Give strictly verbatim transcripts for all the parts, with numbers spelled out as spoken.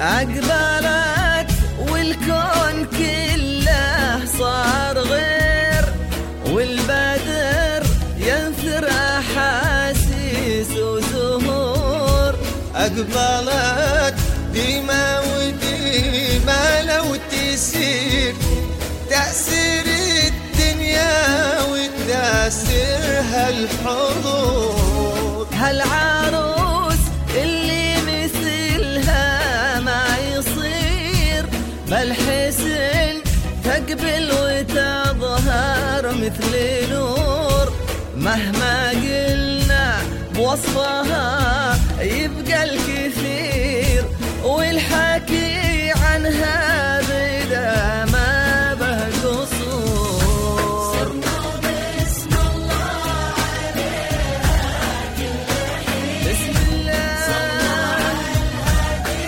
أقبلت والكون كله صار غير، والبدر ينثر أحاسيس وزهور. أقبلت ديما وديما لو تسير تأثير الدنيا وتأثيرها الحضور. هالعروس اللي مثلها ما يصير، بالحسن تقبل وتظهر مثل نور. مهما قلنا بوصفها يبقى الكثير، والحكي عنها بدا ما به قصور. سموا باسم الله عليها كل حين، بسم الله صلوا على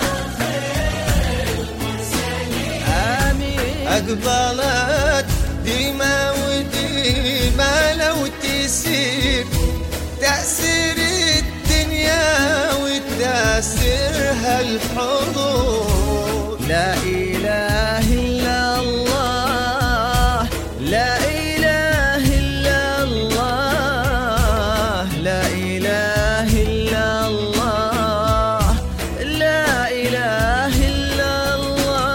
خير المرسلين. آمين. أقبلت ديما وديما لو تسير تأثير الدنيا وتأثيرها الحضور. لا إله إلا الله، لا إله إلا الله، لا إله إلا الله، لا إله إلا الله.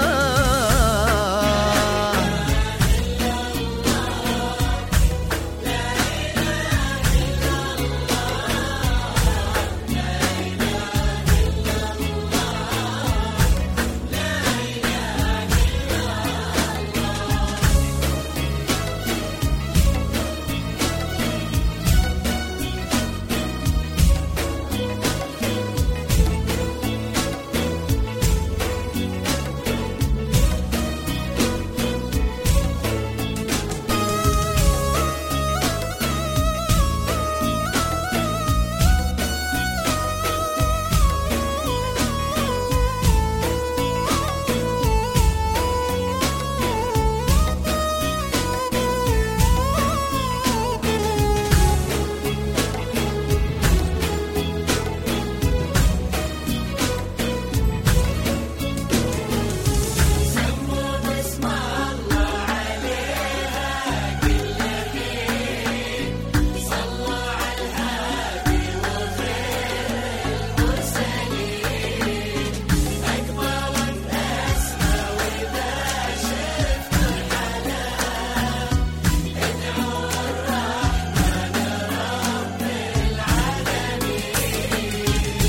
سموا باسم الله عليها كل حين، صلوا على الهادي وخير المرسلين. أقبلت أسمى وإذا شفت الحلا ادعوا الرحمن رب العالمين.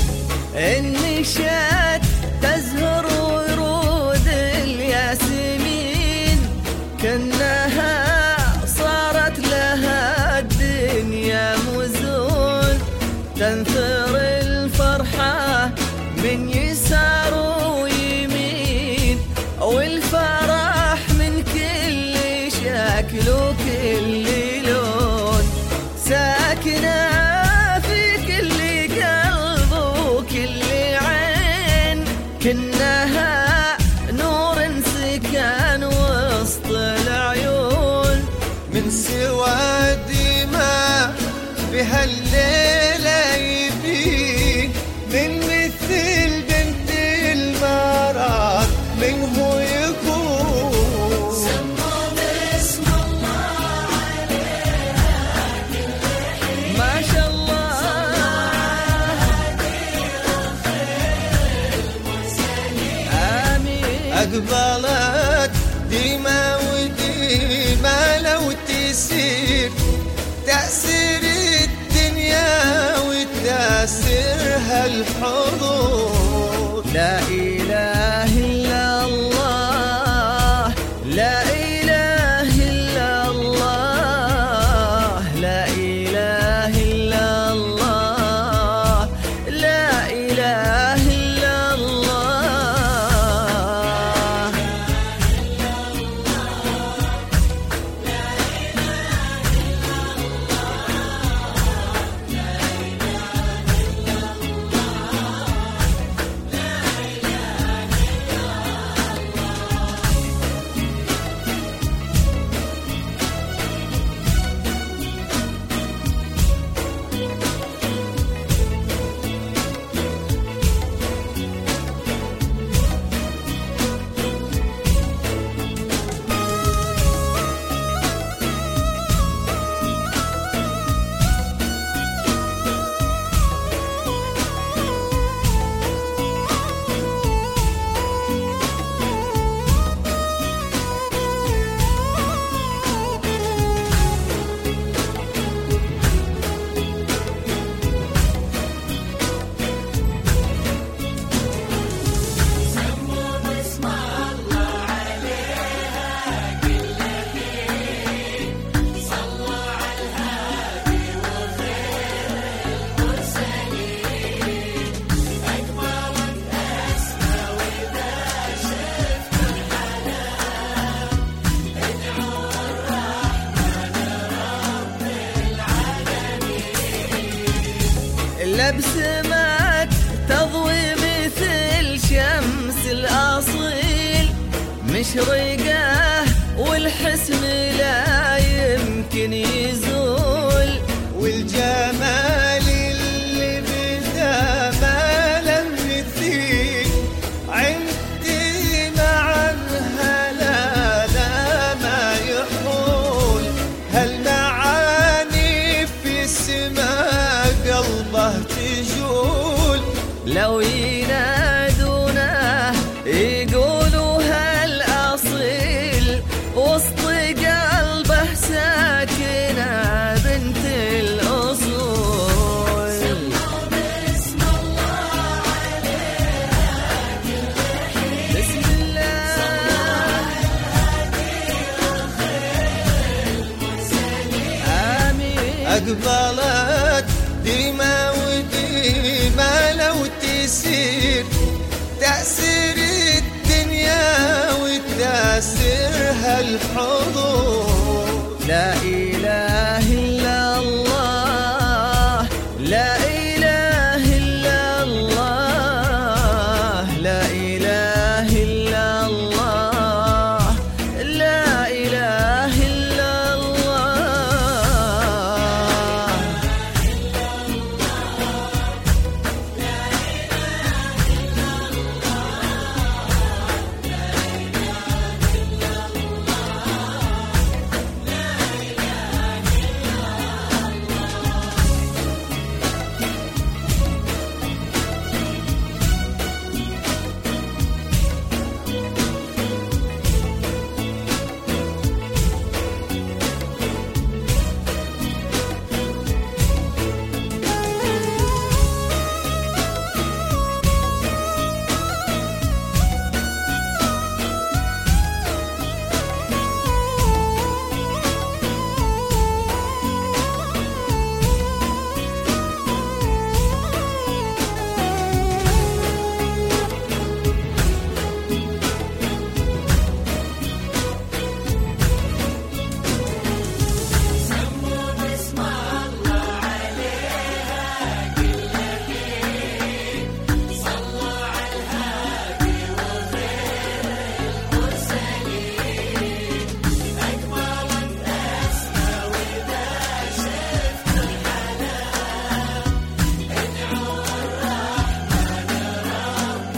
النشات تزهر ورود الياسمين، كأنها صارت لها الدنيا مزون. تنثر الفرحة من يسار ويمين، والفرح من كل شكل وكل لون. ساكنة في كل قلب وكل عين، كأنها نور سكن وسط العيون. من سوى دماء بهالليلة يبين، من مثل بنت المراد منه يكون. سموا باسم الله عليها كل حين، ما شاء الله. آمين. أقبلت ديما وديما لو تسير تأثير الدنيا وتأثيرها الحضور. لا إله إلا الله، لا إله إلا الله، لا إله إلا الله، لا إله إلا الله. لا إله لبسمك تضوي مثل شمس الأصيل، مشرقة والحسن لا يمكن يزول، والجمال اللي بدا ما لم مثيل عندي معنها لا لا ما يحول، هالمعاني في السماء قلبه تجول، لو ينادونه يقولوا هالأصيل، وسط قلبه ساكنة بنت الأصول. سموا باسم الله عليها كل حين، بسم الله آمين. أقبلت ديما وديما لو تسير تأثير الدنيا وتأثيرها الحضور. لا إله إلا الله، لا إله إلا الله، لا إله إلا الله، لا إله إلا الله. سموا باسم الله عليها كل حين، صلوا على الهادي وخير المرسلين، أكبرت أسمى وإذا شفت الحنان، ادعوا الرحمن رب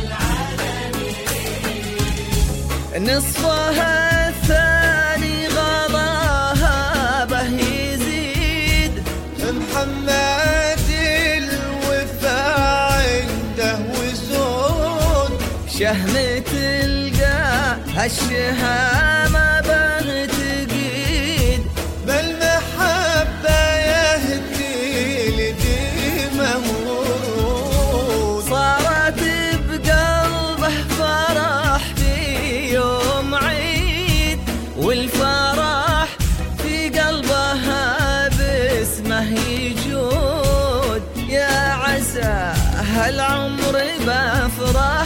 العالمين. نصفها الثاني غلاها به يزيد، محمد الوفاء عنده وزود، شهمة تلقى هالشهامة به تقيد، بالمحبة يهدي لديمه ورود. صارت بقلبه فرح في يوم عيد، والفرح في قلبها باسمه يجود، يا عسى هالعمر بفرح